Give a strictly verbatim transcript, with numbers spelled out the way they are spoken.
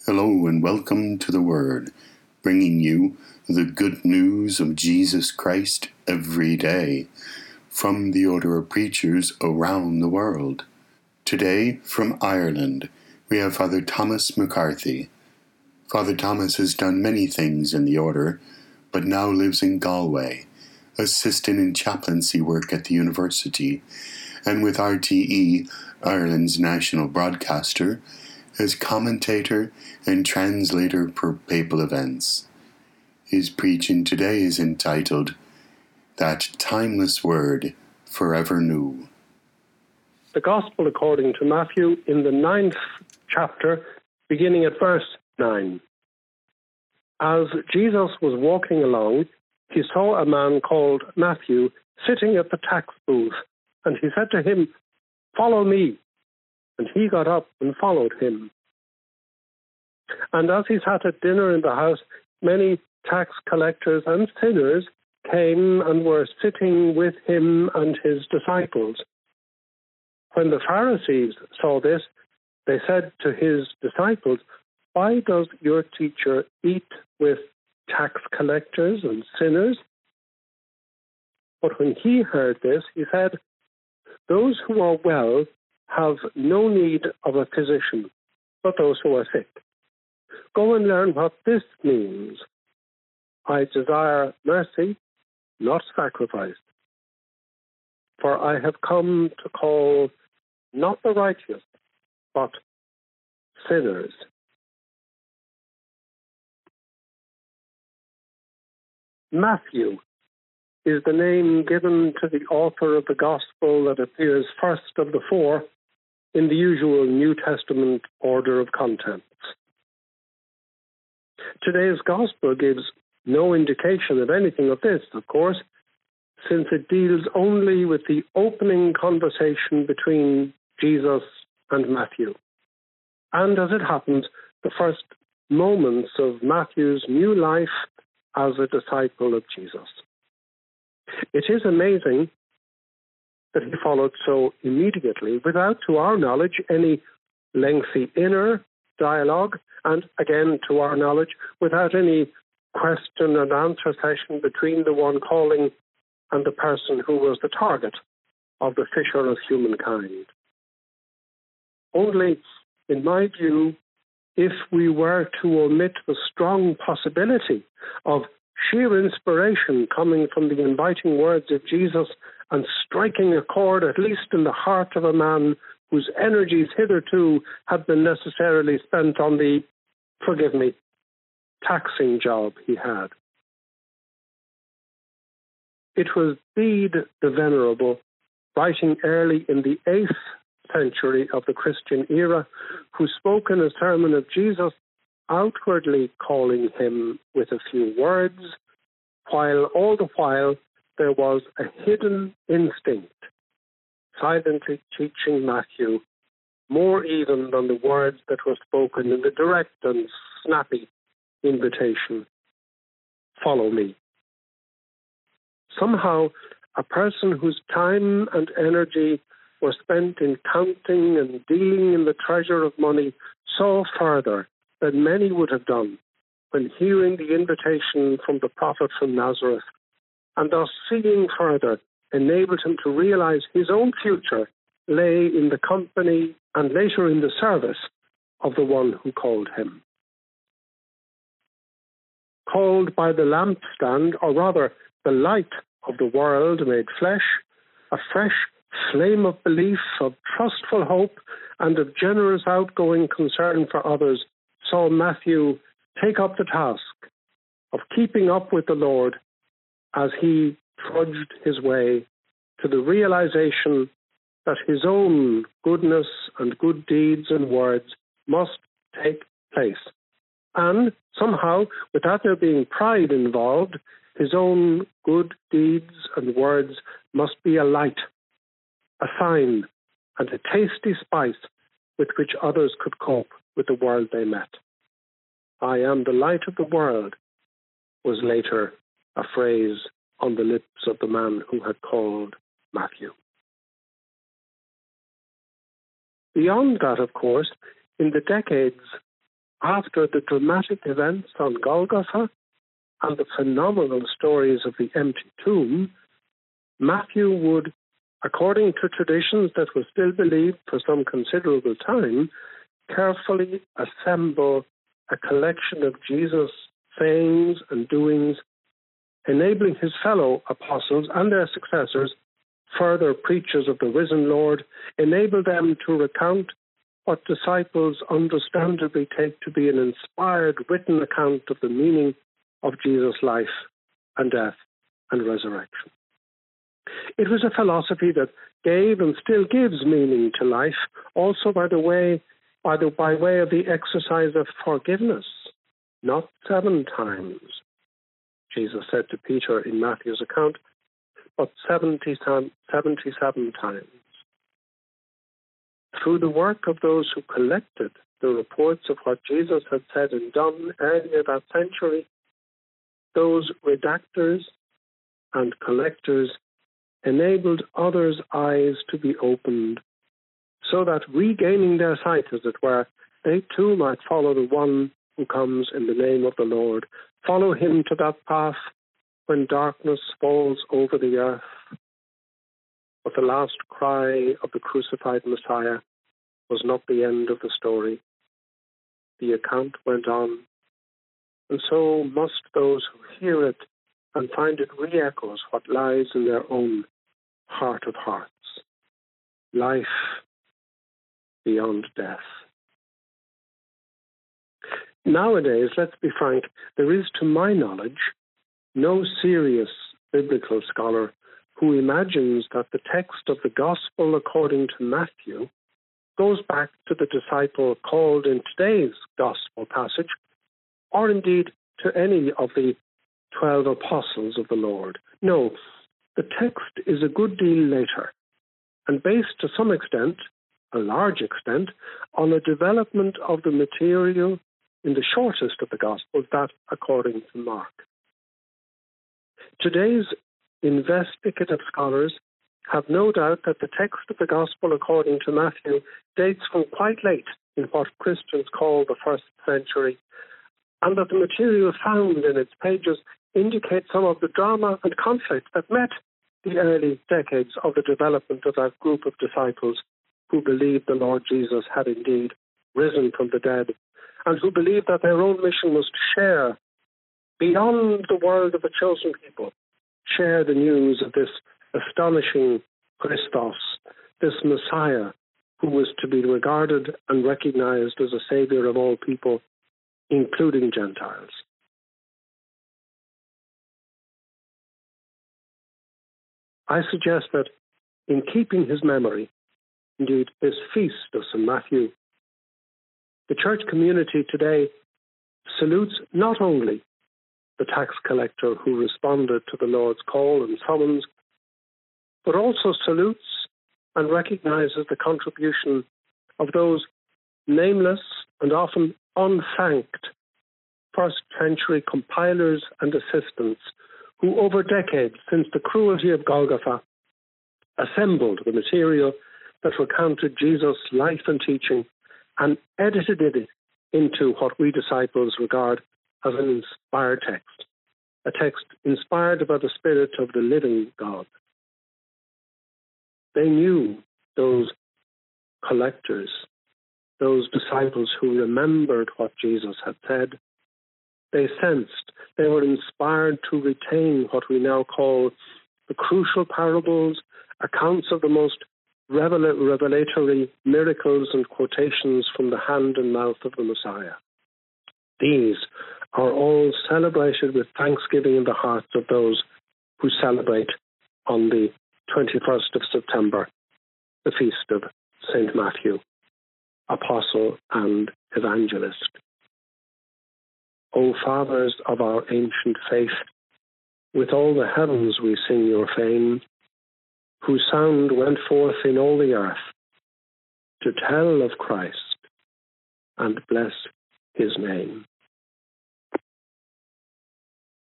Hello and welcome to the Word, bringing you the good news of Jesus Christ every day from the order of preachers around the world. Today, from Ireland, we have Father Thomas McCarthy. Father Thomas has done many things in the order, but now lives in Galway, assisting in chaplaincy work at the university, and with R T E, Ireland's national broadcaster, as commentator and translator for papal events. His preaching today is entitled, That Timeless Word Forever New. The Gospel according to Matthew in the ninth chapter, beginning at verse nine. As Jesus was walking along, he saw a man called Matthew sitting at the tax booth, and he said to him, "Follow me." And he got up and followed him. And as he sat at dinner in the house, many tax collectors and sinners came and were sitting with him and his disciples. When the Pharisees saw this, they said to his disciples, "Why does your teacher eat with tax collectors and sinners?" But when he heard this, he said, "Those who are well have no need of a physician, but those who are sick. Go and learn what this means. I desire mercy, not sacrifice. For I have come to call not the righteous, but sinners." Matthew is the name given to the author of the Gospel that appears first of the four in the usual New Testament order of contents. Today's Gospel gives no indication of anything of this, of course, since it deals only with the opening conversation between Jesus and Matthew, and as it happens, the first moments of Matthew's new life as a disciple of Jesus. It is amazing that he followed so immediately, without, to our knowledge, any lengthy inner dialogue, and again, to our knowledge, without any question and answer session between the one calling and the person who was the target of the fisher of humankind. Only, in my view, if we were to omit the strong possibility of sheer inspiration coming from the inviting words of Jesus and striking a chord, at least in the heart of a man whose energies hitherto had been necessarily spent on the, forgive me, taxing job he had. It was Bede the Venerable, writing early in the eighth century of the Christian era, who spoke in a sermon of Jesus, outwardly calling him with a few words, while all the while there was a hidden instinct, silently teaching Matthew more even than the words that were spoken in the direct and snappy invitation, "Follow me." Somehow, a person whose time and energy were spent in counting and dealing in the treasure of money saw further than many would have done when hearing the invitation from the prophet from Nazareth, and thus seeing further enabled him to realize his own future lay in the company and later in the service of the one who called him. Called by the lampstand, or rather the light of the world made flesh, a fresh flame of belief, of trustful hope, and of generous outgoing concern for others, saw Matthew take up the task of keeping up with the Lord as he trudged his way to the realization that his own goodness and good deeds and words must take place. And somehow, without there being pride involved, his own good deeds and words must be a light, a sign, and a tasty spice with which others could cope with the world they met. "I am the light of the world" was later a phrase on the lips of the man who had called Matthew. Beyond that, of course, in the decades after the dramatic events on Golgotha and the phenomenal stories of the empty tomb, Matthew would, according to traditions that were still believed for some considerable time, carefully assemble a collection of Jesus' sayings and doings, enabling his fellow apostles and their successors, further preachers of the risen Lord, enable them to recount what disciples understandably take to be an inspired written account of the meaning of Jesus' life and death and resurrection. It was a philosophy that gave and still gives meaning to life, also by the way, by the by way of the exercise of forgiveness, not seven times, Jesus said to Peter in Matthew's account, but seventy, seventy-seven times. Through the work of those who collected the reports of what Jesus had said and done earlier that century, those redactors and collectors enabled others' eyes to be opened, so that regaining their sight, as it were, they too might follow the one who comes in the name of the Lord, follow him to that path when darkness falls over the earth. But the last cry of the crucified Messiah was not the end of the story. The account went on, and so must those who hear it and find it re-echoes what lies in their own heart of hearts. Life beyond death. Nowadays, let's be frank, there is, to my knowledge, no serious biblical scholar who imagines that the text of the Gospel according to Matthew goes back to the disciple called in today's Gospel passage, or indeed to any of the twelve apostles of the Lord. No, the text is a good deal later, and based to some extent, a large extent, on a development of the material in the shortest of the Gospels, that according to Mark. Today's investigative scholars have no doubt that the text of the Gospel according to Matthew dates from quite late in what Christians call the first century, and that the material found in its pages indicates some of the drama and conflict that met the early decades of the development of that group of disciples who believed the Lord Jesus had indeed risen from the dead, and who believed that their own mission was to share, beyond the world of the chosen people, share the news of this astonishing Christos, this Messiah, who was to be regarded and recognized as a savior of all people, including Gentiles. I suggest that in keeping his memory, indeed his feast of Saint Matthew, the church community today salutes not only the tax collector who responded to the Lord's call and summons, but also salutes and recognizes the contribution of those nameless and often unthanked first century compilers and assistants who over decades since the cruelty of Golgotha assembled the material that recounted Jesus' life and teaching and edited it into what we disciples regard as an inspired text, a text inspired by the Spirit of the living God. They knew, those collectors, those disciples who remembered what Jesus had said. They sensed, they were inspired to retain what we now call the crucial parables, accounts of the most revelatory miracles and quotations from the hand and mouth of the Messiah. These are all celebrated with thanksgiving in the hearts of those who celebrate on the twenty-first of September, the feast of Saint Matthew, Apostle and Evangelist. O Fathers of our ancient faith, with all the heavens we sing your fame, whose sound went forth in all the earth to tell of Christ and bless his name.